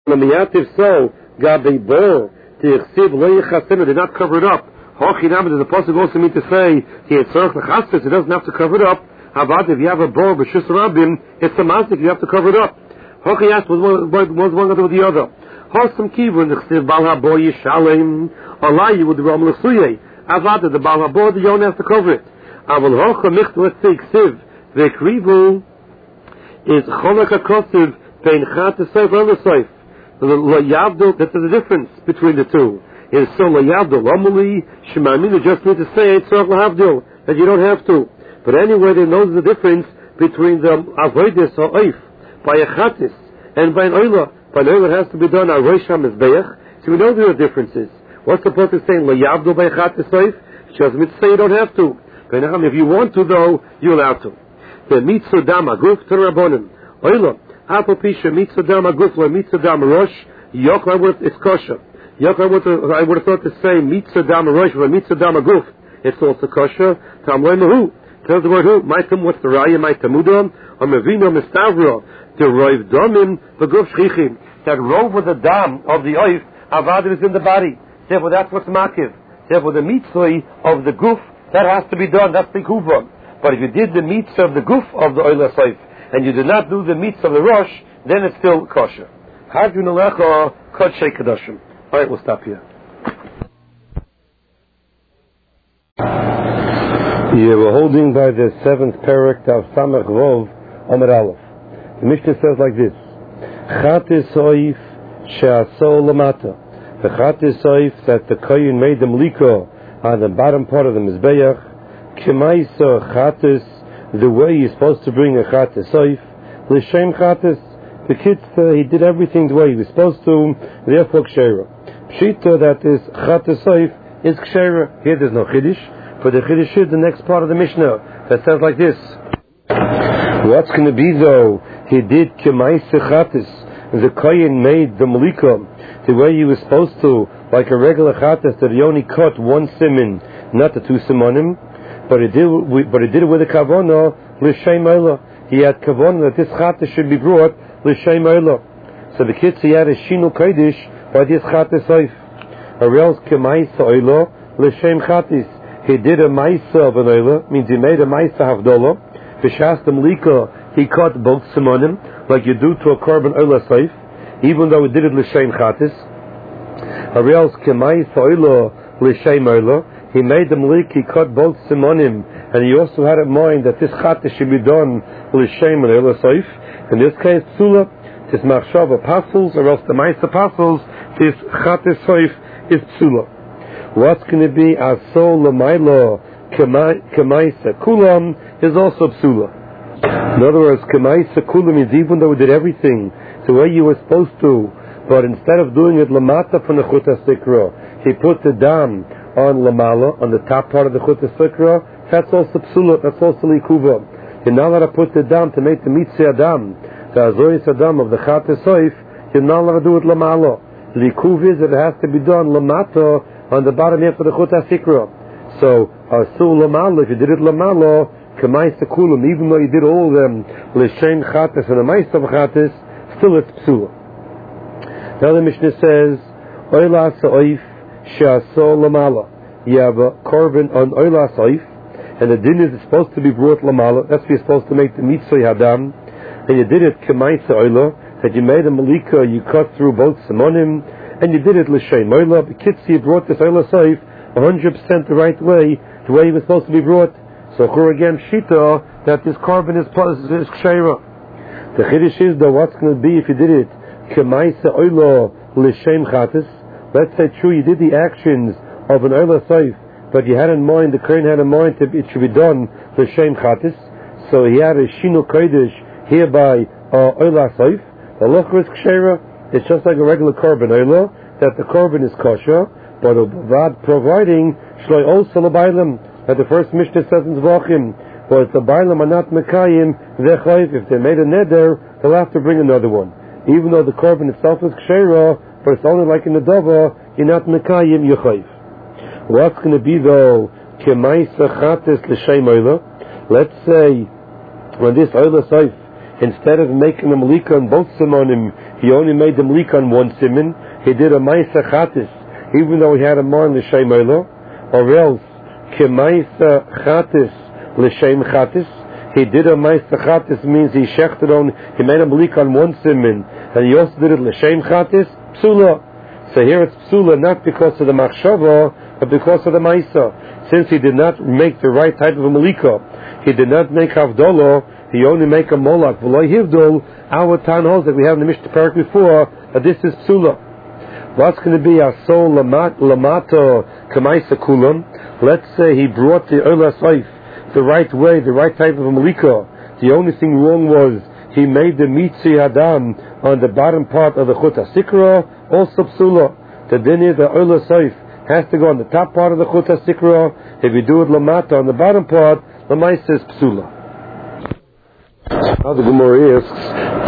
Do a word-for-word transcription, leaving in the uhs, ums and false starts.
If so, Gabi Bo, Tichsiv Lo Yechasenu, did not cover it up. Hochinam, does the Pasuk also mean to say, he had Tzorach L'Chastis, he doesn't have to cover it up. Havad, if you have a Bo, B'Shus Rabim, it's a masik, you have to cover it up. Hochiyas was one, was one other with the other. Hosam Kivun, Tichsiv Bal HaBo Yishalem, Allah, you would Ram L'Suye. Havad, the Bal HaBo, the Yon has to cover it. Aval Hocha Micht, let's say, Ksiv, Vekrivu, is Cholak HaKosiv, Pein Chat Seif, Ela Seif. That there's a difference between the two. It's so layavdil amuli shemamina just need to say it's so lahavdil that you don't have to. But anyway, they know the difference between the avoidus or oif by a chatis and by an oila. By an oila it has to be done a rosham mizbeach. So we know there are differences. What's the point of saying layavdil by a chatis oif? She doesn't mean to say you don't have to. But if you want to, though, you're allowed to. The mitzvah dama guf to rabbonim oila. Apopisha mitzvah dam agufla mitzvah dam rosh yok. I would it's kosher. Yok I would I would have thought to say mitzvah dam rosh or mitzvah dam aguf. It's also kosher. Tam loy mehu. Tells the word who. Maitam what's the raya? Maitamudam or mevino mistavro to roiv domim beguf shchichim. That rove of the dam of the oif avad is in the body. Therefore that's what's makiv. Therefore the mitzvah of the guf that has to be done. That's the kuva. But if you did the mitzvah of the guf of the oil saif, and you did not do the meats of the rosh, then it's still kosher. Hadru nalecha kodshei kadoshim. All right, we'll stop here. Yeah, we're holding by the seventh parak of Samach Vov Amar Aleph. The Mishnah says like this: Chatis oif she'asol lamata. The chatis oif that the kohen made the mliko on the bottom part of the mizbeach. Kemaisa chatis. The way you're supposed to bring a chatis oif, l'shem chatis, the kids, uh, he did everything the way he was supposed to, therefore kshera. Pshita that is chatis oif is kshera. Here there's no chiddush, but the chiddush is the next part of the Mishnah that says like this: what's going to be though? He did kemaisa chatis. The kohen made the malika the way he was supposed to, like a regular chatis that he only cut one simin, not the two simonim. But he did, but he did it with a kavana l'shem oila. He had kavana that this chatas should be brought l'shem oila. So the kids he had a shinu kodesh by this chatas oif. Or else kemaisa oila l'shem chatis. He did a maisa of an oila, means he made a maisa havdola. V'shas the malika he cut both simonim like you do to a korban oila saif, even though he did it l'shem chatis. Or else kemaisa oila l'shem oila. He made the malik, he cut both simonim, and he also had in mind that this chatas should be done l'shem and ela saif. In this case, psula, this machshava apostles, or else the ma'is apostles, this chatas saif is psula. What's going to be asol l'maylo kemaisa kulam is also psula. In other words, kemaisa kulam is even though we did everything the way you were supposed to, but instead of doing it lamata from the chutas sikra, he put the dam on lamala, on the top part of the chutas sikra. That's also psula, that's also likuva. You're not allowed to put the dam to make the mitzvah adam, the azoris adam of the chatas soif. You're not allowed to do it lamala. Likuv is that it has to be done lamata on the bottom half of the chutas sikra. So asul lamala, if you did it lamala, k'maisa kulam, even though you did all of them l'shem chatas and a ma'isa of chatas, still it's psula. Now the Mishnah says, oila sa'oif she'asol lamala. You have a korban on oila sa'oif, and the din is supposed to be brought lamala. That's what you're supposed to make the mitzvah hadam. And you did it k'maisa oila, that you made a malika, you cut through both simonim, and you did it l'shem oila. The kitzi you brought this oila sa'oif one hundred percent the right way, the way it was supposed to be brought. So chur again shita that this korban is is kshera. The chiddush is though what's going to be if you did it k'maisa oila l'shem chatas. Let's say true you did the actions of an oila saif, but you had in mind, the kohen had in mind that it should be done l'shem chatas. So he had a shinu kodesh hereby uh, oila saif. The lochra is kshera. It's just like a regular korban oila, that the korban is kosher, but avad providing shloi also l'bailam, that the first Mishnah says in Zvachim, but the bailam are not mekayim v'chayv. If they made a neder, they'll have to bring another one, even though the korban itself is kshera, but it's only like in the dava, you're not mekayim yuchayv. What's going to be though kemaisa chates l'shem oila? Let's say when this oila saif instead of making the malika on both simonim, he only made the malika on one simon. He did a ma'isa chatis, even though he had a man l'shem elo, or else k'ma'isa chatis l'shem chatis. He did a ma'isa chatis means he shechted on, he made a malika on one simon, and he also did it l'shem chatis, psula. So here it's psula not because of the machshava, but because of the ma'isa. Since he did not make the right type of a malika, he did not make havdolo, he only make a molak. V'lo hivdol, our tan holds that we have in the Mishnah Parak before, that this is psula. What's going to be our soul lamato kamaisa kulam? Let's say he brought the Ola Saif the right way, the right type of a malika. The only thing wrong was he made the mitzi adam on the bottom part of the chut hasikra, also psula. The din is the Ola Saif has to go on the top part of the chut hasikra. If you do it lamata on the bottom part, the mice is psula. Now the Gemara asks,